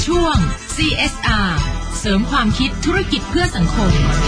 ช่วง CSR เสริมความคิดธุรกิจเพื่อสังคม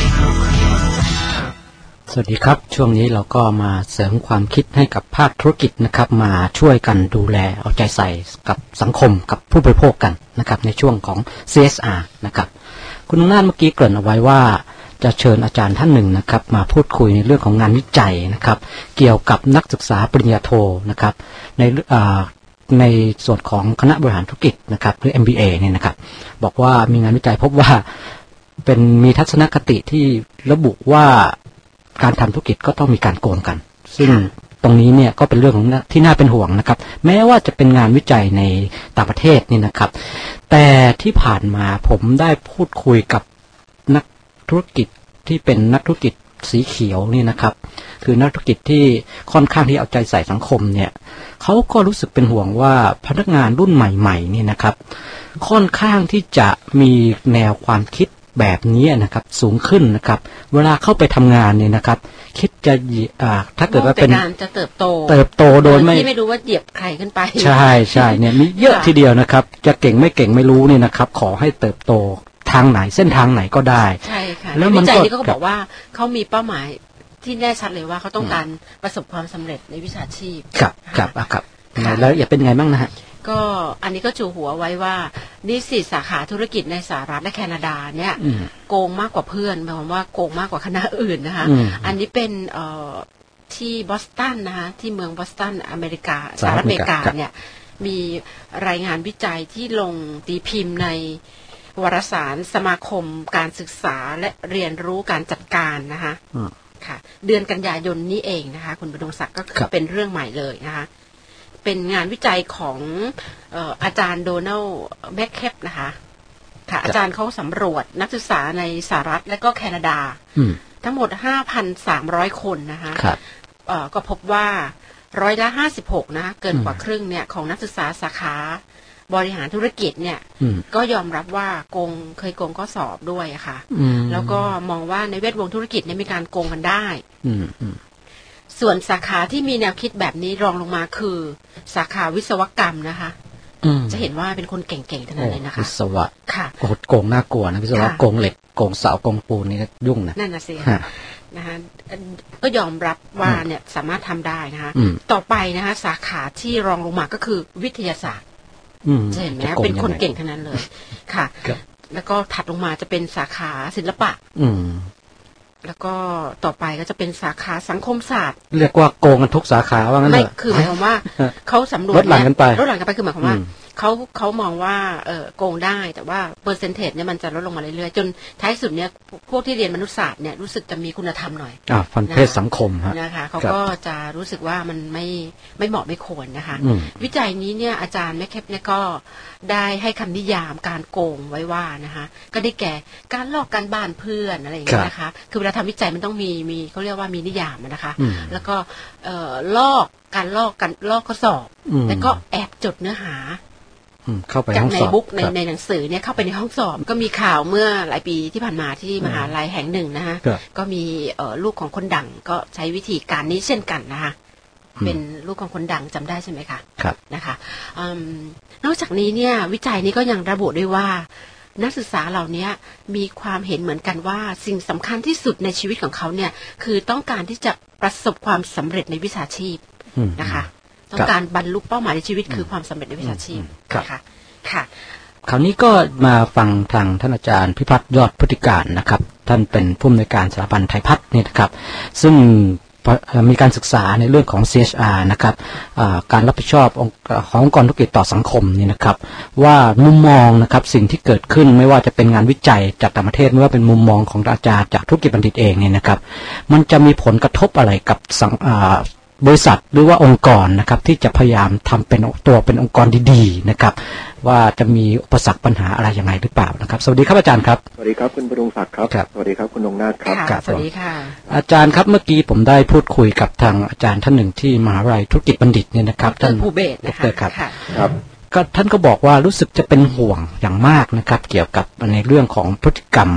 สวัสดีครับช่วงนี้เราก็มาเสริมความคิดให้กับภาคธุรกิจนะครับมาช่วยกันดูแลเอาใจใส่กับสังคมกับผู้บริโภคกันนะครับในช่วงของ CSR นะครับคุณอำนาจเมื่อกี้เกริ่นเอาไว้ว่าจะเชิญอาจารย์ท่านหนึ่งนะครับมาพูดคุยในเรื่องของงานวิจัยนะครับเกี่ยวกับนักศึกษาปริญญาโทนะครับในส่วนของคณะบริหารธุรกิจนะครับหรือ MBA เนี่ยนะครับบอกว่ามีงานวิจัยพบว่ามีทัศนคติที่ระบุว่าการทำธุรกิจก็ต้องมีการโกงกันซึ่งตรงนี้เนี่ยก็เป็นเรื่องของที่น่าเป็นห่วงนะครับแม้ว่าจะเป็นงานวิจัยในต่างประเทศนี่นะครับแต่ที่ผ่านมาผมได้พูดคุยกับนักธุรกิจที่เป็นนักธุรกิจสีเขียวนี่นะครับคือนักธุรกิจที่ค่อนข้างที่เอาใจใส่สังคมเนี่ยเขาก็รู้สึกเป็นห่วงว่าพนักงานรุ่นใหม่ๆนี่นะครับค่อนข้างที่จะมีแนวความคิดแบบนี้นะครับสูงขึ้นนะครับเวลาเข้าไปทำงานเนี่ยนะครับคิดจะถ้าเกิดว่าเป็นการจะเติบโตโดยไม่รู้ว่าเหยียบใครขึ้นไปใช่เนี่ยมีเยอะทีเดียวนะครับจะเก่งไม่เก่งไม่รู้เนี่ยนะครับขอให้เติบโตทางไหนเส้นทางไหนก็ได้ใช่ค่ะแล้ววิจัยนี้ก็บอกว่าเขามีเป้าหมายที่แน่ชัดเลยว่าเขาต้องการประสบความสำเร็จในวิชาชีพครับแล้วอย่าเป็นไงบ้างนะฮะก็อันนี้ก็จูหัวไว้ว่านิสิตสาขาธุรกิจในสหรัฐและแคนาดาเนี่ยโกงมากกว่าเพื่อนหมายความว่าโกงมากกว่าคณะอื่นนะคะอันนี้เป็นที่บอสตันนะคะที่เมืองบอสตันอเมริกาสหรัฐอเมริกาเนี่ยมีรายงานวิจัยที่ลงตีพิมพ์ในวารสารสมาคมการศึกษาและเรียนรู้การจัดการนะคะค่ะเดือนกันยายนนี้เองนะคะคุณประดงศักดิ์ก็คือเป็นเรื่องใหม่เลยนะคะเป็นงานวิจัยของอาจารย์โดนัลด์แมคเคปนะคะค่ะอาจารย์เขาสำรวจนักศึกษาในสหรัฐและก็แคนาดาทั้งหมด 5,300 คนนะคะก็พบว่า56%นะเกินกว่าครึ่งเนี่ยของนักศึกษาสาขาบริหารธุรกิจเนี่ยก็ยอมรับว่าเคยโกงข้อสอบด้วยอะค่ะแล้วก็มองว่าในแวดวงธุรกิจเนี่ยมีการโกงกันได้ส่วนสาขาที่มีแนวคิดแบบนี้รองลงมาคือสาขาวิศวกรรมนะคะจะเห็นว่าเป็นคนเก่งๆทั้งนั้นเลยนะคะวิศวะค่ะโกงน่ากลัวนะวิศวะโกงเหล็กโกงเสาโกงปูนนี่ยุ่งนะนั่นน่ะสินะคะก็ยอมรับว่าเนี่ยสามารถทำได้นะคะต่อไปนะคะสาขาที่รองลงมาก็คือวิทยาศาสตร์จะเห็นไหมเป็นคนเก่งทั้งนั้นเลยค่ะแล้วก็ถัดลงมาจะเป็นสาขาศิลปะแล้วก็ต่อไปก็จะเป็นสาขาสังคมศาสตร์เรียกว่าโกงกันทุกสาขาว่างั้นเหรอไม่คือหมายความว่าเขาสำรวจลดหลั่นกันไปคือหมายความว่าเขามองว่าโกงได้แต่ว่าเปอร์เซนเทจเนี่ยมันจะลดลงมาเรื่อยๆจนท้ายสุดเนี่ยพวกที่เรียนมนุษยศาสตร์เนี่ยรู้สึกจะมีคุณธรรมหน่อยฟันเพศสังคมฮะนะคะเขาก็จะรู้สึกว่ามันไม่เหมาะไม่ควรนะคะวิจัยนี้เนี่ยอาจารย์แมคเคปเนี่ยก็ได้ให้คำนิยามการโกงไว้ว่านะคะก็ได้แก่การลอกการบ้านเพื่อนอะไรอย่างเงี้ยนะคะคือเวลาทำวิจัยมันต้องมีเขาเรียกว่ามีนิยามนะคะแล้วก็ลอกข้อสอบแล้วก็แอบจดเนื้อหาเข้าไปห้องสอบจากในบุ๊กในหนังสือเนี่ยเข้าไปในห้องสอบก็มีข่าวเมื่อหลายปีที่ผ่านมาที่มหาลัยแห่งหนึ่งนะคะก็มีลูกของคนดังก็ใช้วิธีการนี้เช่นกันนะคะเป็นลูกของคนดังจำได้ใช่ไหมคะนะคะนอกจากนี้เนี่ยวิจัยนี้ก็ยังระบุด้วยว่านักศึกษาเหล่านี้มีความเห็นเหมือนกันว่าสิ่งสำคัญที่สุดในชีวิตของเขาเนี่ยคือต้องการที่จะประสบความสำเร็จในวิชาชีพนะคะต้องการบรรลุเป้าหมายในชีวิตคือความสำเร็จในวิชาชีพค่ะคราวนี้ก็มาฟังทางท่านอาจารย์พิพัฒน์ยอดพุทธิการนะครับท่านเป็นผู้อำนวยการสถาบันไทยพัฒน์นี่นะครับซึ่งมีการศึกษาในเรื่องของ CSR นะครับการรับผิดชอบขององค์กรธุรกิจต่อสังคมนี่นะครับว่ามุมมองนะครับสิ่งที่เกิดขึ้นไม่ว่าจะเป็นงานวิจัยจากต่างประเทศไม่ว่าเป็นมุมมองของอาจารย์จากธุรกิจบัณฑิตเองเนี่ยนะครับมันจะมีผลกระทบอะไรกับบริษัทหรือว่าองค์กรนะครับที่จะพยายามทำเป็นองค์กรดีๆนะครับว่าจะมีอุปสรรคปัญหาอะไรยังไงหรือเปล่านะครับสวัสดีครับอาจารย์ครับสวัสดีครับคุณประดงศักดิ์ครับสวัสดีครับคุณนงนาถครับสวัสดีค่ะอาจารย์ครับเมื่อกี้ผมได้พูดคุยกับทางอาจารย์ท่านหนึ่งที่มหาวิทยาลัยธุรกิจบัณฑิตเนี่ยนะครับท่านผู้เบศนะคะครับก็ท่านก็บอกว่ารู้สึกจะเป็นห่วงอย่างมากนะครับเกี่ยวกับในเรื่องของพฤติกรรม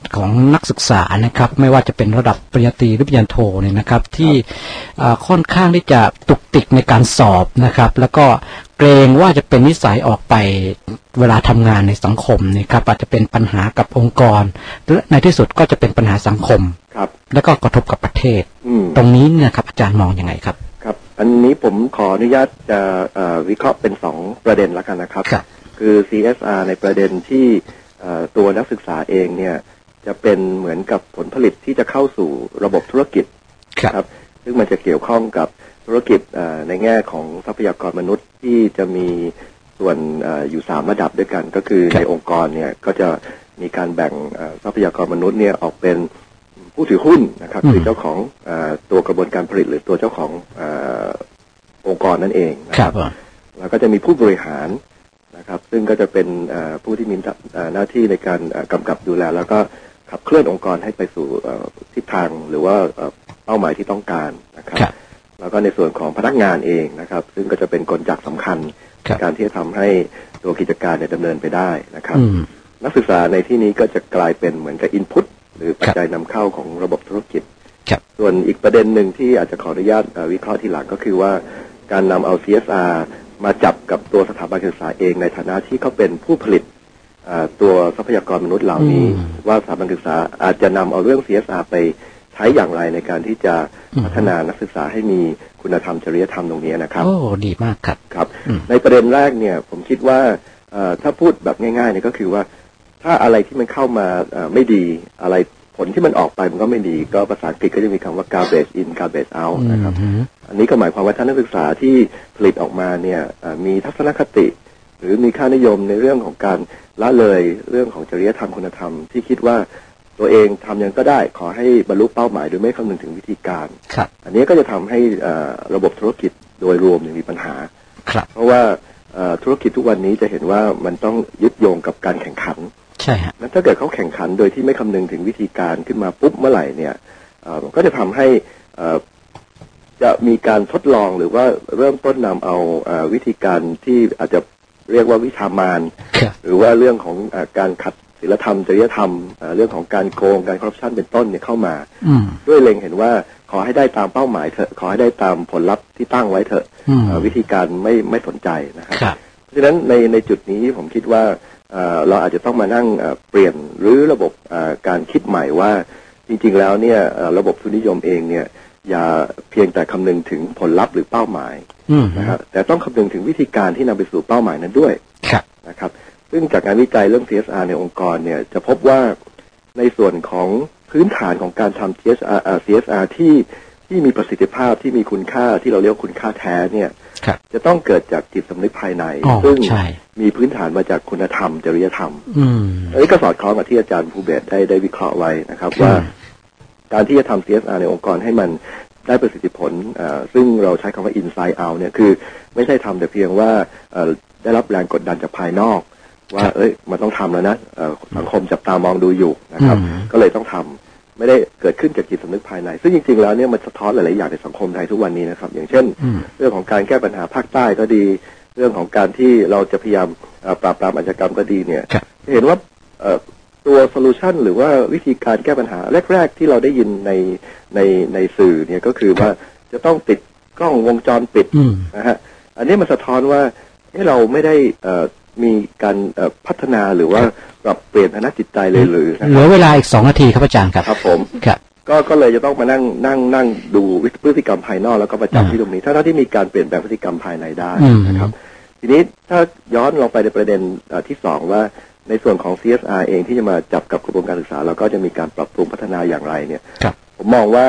ของนักศึกษานะครับไม่ว่าจะเป็นระดับปริญญาตรีหรือปริญญาโทเนี่ยนะครับที่ค่อนข้างที่จะตุกติกในการสอบนะครับแล้วก็เกรงว่าจะเป็นนิสัยออกไปเวลาทำงานในสังคมนะครับอาจจะเป็นปัญหากับองค์กรและในที่สุดก็จะเป็นปัญหาสังคมแล้วก็กระทบกับประเทศตรงนี้เนี่ยครับอาจารย์มองยังไงครับครับอันนี้ผมขออนุญาตจะวิเคราะห์เป็น2ประเด็นแล้วกันนะครับคือ CSR ในประเด็นที่ตัวนักศึกษาเองเนี่ยจะเป็นเหมือนกับผลผลิตที่จะเข้าสู่ระบบธุรกิจครับซึ่งมันจะเกี่ยวข้องกับธุรกิจในแง่ของทรัพยากรมนุษย์ที่จะมีส่วนอยู่3ระดับด้วยกันก็คือในองค์กรเนี่ยก็จะมีการแบ่งทรัพยากรมนุษย์เนี่ยออกเป็นผู้ถือหุ้นนะครับคือเจ้าของตัวกระบวนการผลิตหรือตัวเจ้าขององค์กรนั่นเองนะครับแล้วก็จะมีผู้บริหารนะครับซึ่งก็จะเป็นผู้ที่มีหน้าที่ในการกำกับดูแลแล้วก็ขับเคลื่อนองค์กรให้ไปสู่ทิศทางหรือว่าเป้าหมายที่ต้องการนะครับแล้วก็ในส่วนของพนักงานเองนะครับซึ่งก็จะเป็นกลจักรสำคัญในการที่จะทำให้ตัวกิจการดำเนินไปได้นะครับนักศึกษาในที่นี้ก็จะกลายเป็นเหมือนกับอินพุตหรือปัจจัยนำเข้าของระบบธุรกิจส่วนอีกประเด็นหนึ่งที่อาจจะขออนุญาตวิเคราะห์ทีหลังก็คือว่าการนำเอา CSR มาจับกับตัวสถาบันการศึกษาเองในฐานะที่เขาเป็นผู้ผลิตตัวทรัพยากรมนุษย์เหล่านี้ว่าสถาบันการศึกษาอาจจะนำเอาเรื่อง CSR ไปใช้อย่างไรในการที่จะพัฒนานักศึกษาให้มีคุณธรรมจริยธรรมตรงนี้นะครับโอ้ดีมากครับครับในประเด็นแรกเนี่ยผมคิดว่าถ้าพูดแบบง่ายๆเนี่ยก็คือว่าถ้าอะไรที่มันเข้ามาไม่ดีอะไรผลที่มันออกไปมันก็ไม่ดีก็ภาษาอังกฤษก็จะมีคำว่า garbage in garbage out นะครับอันนี้ก็หมายความว่าถ้านักศึกษาที่ผลิตออกมาเนี่ยมีทัศนคติหรือมีค่านิยมในเรื่องของการละเลยเรื่องของจริยธรรมคุณธรรมที่คิดว่าตัวเองทำยังก็ได้ขอให้บรรลุเป้าหมายโดยไม่คำนึงถึงวิธีการอันนี้ก็จะทำให้ระบบธุรกิจโดยรวมมีปัญหาเพราะว่าธุรกิจทุกวันนี้จะเห็นว่ามันต้องยึดโยงกับการแข่งขันใช่ฮะแล้วถ้าเกิดเขาแข่งขันโดยที่ไม่คำนึงถึงวิธีการขึ้นมาปุ๊บเมื่อไหร่เนี่ยก็จะทำให้จะมีการทดลองหรือว่าเริ่มต้นนำเอาวิธีการที่อาจจะเรียกว่าวิชามารหรือว่าเรื่องของการขัดศีลธรรมจริยธรรมเรื่องของการโกงการคอร์รัปชันเป็นต้นเนี่ยเข้ามาด้วยเล็งเห็นว่าขอให้ได้ตามเป้าหมายเถอะขอให้ได้ตามผลลัพธ์ที่ตั้งไว้เถอะวิธีการไม่สนใจนะครับเพราะฉะนั้นในจุดนี้ผมคิดว่าเราอาจจะต้องมานั่งเปลี่ยนหรือระบบการคิดใหม่ว่าจริงๆแล้วเนี่ยระบบทุนนิยมเองเนี่ยอย่าเพียงแต่คำนึงถึงผลลัพธ์หรือเป้าหมายนะครับแต่ต้องคำนึงถึงวิธีการที่นำไปสู่เป้าหมายนั้นด้วยนะครับซึ่งจากการวิจัยเรื่อง CSR ในองค์กรเนี่ยจะพบว่าในส่วนของพื้นฐานของการทำ CSR ที่มีประสิทธิภาพที่มีคุณค่าที่เราเรียกคุณค่าแท้เนี่ยจะต้องเกิดจากจิตสำนึกภายในซึ่งมีพื้นฐานมาจากคุณธรรมจริยธรรมอันนี้ก็สอดคล้องกับที่อาจารย์ภูเบศรได้วิเคราะห์ไว้นะครับว่าการที่จะทำ CSR ในองค์กรให้มันได้ประสิทธิผลซึ่งเราใช้คำว่า inside out เนี่ยคือไม่ใช่ทำแต่เพียงว่าได้รับแรงกดดันจากภายนอกว่ามันต้องทำแล้วนะสังคมจับตามองดูอยู่นะครับก็เลยต้องทำไม่ได้เกิดขึ้นจากจิตสำนึกภายในซึ่งจริงๆแล้วเนี่ยมันสะท้อนหลายๆอย่างในสังคมไทยทุกวันนี้นะครับอย่างเช่นเรื่องของการแก้ปัญหาภาคใต้ก็ดีเรื่องของการที่เราจะพยายามปราบปรามอาชญากรรมก็ดีเนี่ยเห็นว่าตัวโซลูชันหรือว่าวิธีการแก้ปัญหาแรกๆที่เราได้ยินในสื่อเนี่ยก็คือว่าจะต้องติดกล้องวงจรปิดนะฮะอันนี้มันสะท้อนว่าเราไม่ได้มีการพัฒนาหรือว่าปรับเปลี่ยนทางจิตใจเลยหรือเหลือเวลาอีก2 นาทีครับอาจารย์ครับครับผมครับก็เลยจะต้องมานั่งดูพฤติกรรมภายนอกแล้วก็ประจับที่ตรงนี้ถ้าที่มีการเปลี่ยนแปลงพฤติกรรมภายในได้นะครับทีนี้ถ้าย้อนลงไปในประเด็นที่2ว่าในส่วนของ CSR เองที่จะมาจับกับกระบวนการศึกษาเราก็จะมีการปรับปรุงพัฒนาอย่างไรเนี่ยผมมองว่า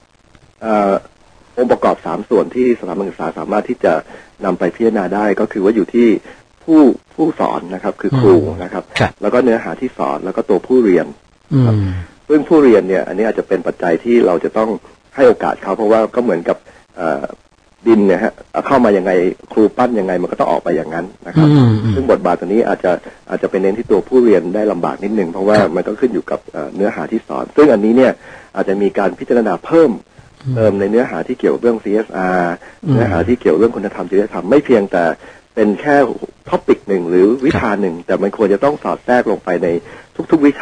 องค์ประกอบ3ส่วนที่สถาบันศึกษาสามารถที่จะนำไปพิจารณาได้ก็คือว่าอยู่ที่ผู้สอนนะครับคือครูนะครับแล้วก็เนื้อหาที่สอนแล้วก็ตัวผู้เรียนซึ่งผู้เรียนเนี่ยอันนี้อาจจะเป็นปัจจัยที่เราจะต้องให้โอกาสเขาเพราะว่าก็เหมือนกับดินเนี่ยฮะเข้ามายังไงครูปั้นยังไงมันก็ต้องออกไปอย่างนั้นนะครับซึ่งบทบาทตัวนี้อาจจะเป็นเน้นที่ตัวผู้เรียนได้ลำบากนิดนึงเพราะว่ามันก็ขึ้นอยู่กับเนื้อหาที่สอนซึ่งอันนี้เนี่ยอาจจะมีการพิจารณาเพิ่มในเนื้อหาที่เกี่ยวกับเรื่อง CSR เนื้อหาที่เกี่ยวเรื่องคุณธรรมจริยธรรมไม่เพียงแต่เป็นแค่ท็อปิกหนึ่งหรือวิชาหนึ่งแต่มันควรจะต้องสอดแทรกลงไปในทุกๆวิชา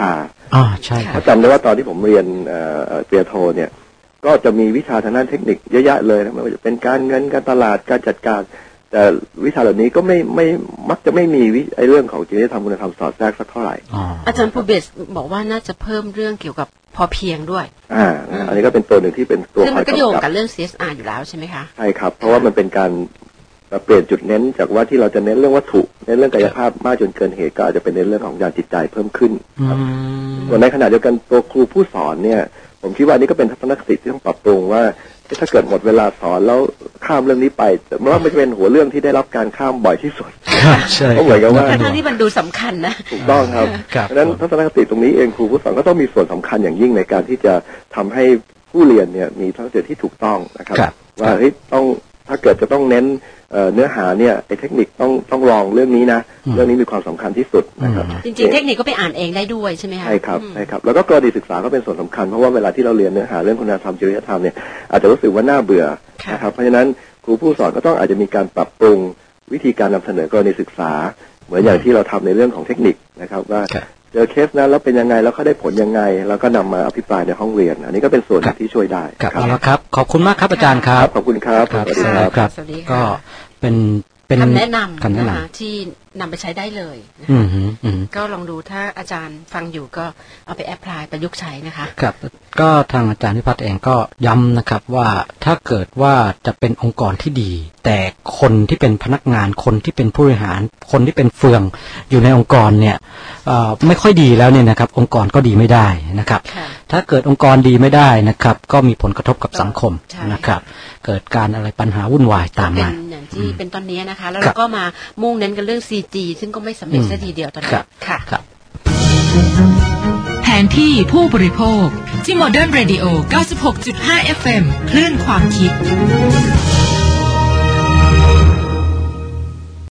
ใช่ครับจำได้ว่าตอนที่ผมเรียนปริญญาโทเนี่ยก็จะมีวิชาทางด้านเทคนิคเยอะแยะเลยนะไม่ว่าจะเป็นการเงินการตลาดการจัดการแต่วิชาเหล่านี้ก็ไม่มักจะไม่มีเรื่องของจริยธรรมคุณธรรมสอดแทรกสักเท่าไหร่อาจารย์ภูเบศบอกว่าน่าจะเพิ่มเรื่องเกี่ยวกับพอเพียงด้วยอันนี้ก็เป็นตัวหนึ่งที่เป็นตัวซึ่งมันก็โยงกับเรื่อง CSR อยู่แล้วใช่ไหมคะใช่ครับเพราะว่ามันเป็นการเปลี่ยนจุดเน้นจากว่าที่เราจะเน้นเรื่องวัตถุเน้นเรื่องกายภาพมากจนเกินเหตุก็อาจจะเป็นในเรื่องของด้านจิตใจเพิ่มขึ้นครับส่วนในขณะเดียวกันตัวครูผู้สอนเนี่ยผมคิดว่านี่ก็เป็นทัศนคติที่ต้องปรับปรุงว่าถ้าเกิดหมดเวลาสอนแล้วข้ามเรื่องนี้ไปเพราะว่ามันจะเป็นหัวเรื่องที่ได้รับการข้ามบ่อยที่สุดเพราะเหมือนกับว่าทั้งที่มันดูสำคัญนะถูกต้องครับเพราะฉะนั้นทัศนคติตรงนี้เองครูผู้สอนก็ต้องมีส่วนสำคัญอย่างยิ่งในการที่จะทำให้ผู้เรียนเนี่ยมีทัศนคติที่ถูกต้องนะครับว่าเฮ้ยต้องถ้าเกิดจะต้องเน้นเนื้อหาเนี่ยไอ้เทคนิคต้องลองเรื่องนี้นะเรื่องนี้มีความสำคัญที่สุดนะครับจริงๆเทคนิคก็ไปอ่านเองได้ด้วยใช่ไหมคะใช่ครับใช่ครับแล้วก็กรณีศึกษาก็เป็นส่วนสำคัญเพราะว่าเวลาที่เราเรียนเนื้อหาเรื่องคุณธรรมจริยธรรมเนี่ยอาจจะรู้สึกว่าน่าเบื่อนะครับเพราะฉะนั้นครูผู้สอนก็ต้องอาจจะมีการปรับปรุงวิธีการนำเสนอกรณีศึกษาเหมือนอย่างที่เราทำในเรื่องของเทคนิคนะครับว่าเจอเคสนั้นแล้วเป็นยังไงแล้วเขาได้ผลยังไงแล้วก็นำมาอภิปรายในห้องเรียนอันนี้ก็เป็นส่วนที่ช่วยได้ครับเอาละครับขอบคุณมากครับอาจารย์ครับขอบคุณครับสวัสดีครับก็เป็นคำแนะนำนะคะที่นำไปใช้ได้เลยก็ลองดูถ้าอาจารย์ฟังอยู่ก็เอาไปแอพพลายประยุกต์ใช้นะคะครับก็ทางอาจารย์พิพัฒน์เองก็ย้ำนะครับว่าถ้าเกิดว่าจะเป็นองค์กรที่ดีแต่คนที่เป็นพนักงานคนที่เป็นผู้บริหารคนที่เป็นเฟืองอยู่ในองค์กรเนี่ยไม่ค่อยดีแล้วเนี่ยนะครับองค์กรก็ดีไม่ได้นะครับถ้าเกิดองค์กรดีไม่ได้นะครับก็มีผลกระทบกับสังคมนะครับเกิดการอะไรปัญหาวุ่นวายตามมาอย่างที่เป็นตอนนี้นะคะแล้วเราก็มามุ่งเน้นกันเรื่อง CG ซึ่งก็ไม่สำเร็จซะทีเดียวตอนนี้ค่ะแผนที่ผู้บริโภคที่ Modern Radio 96.5 FM คลื่นความคิด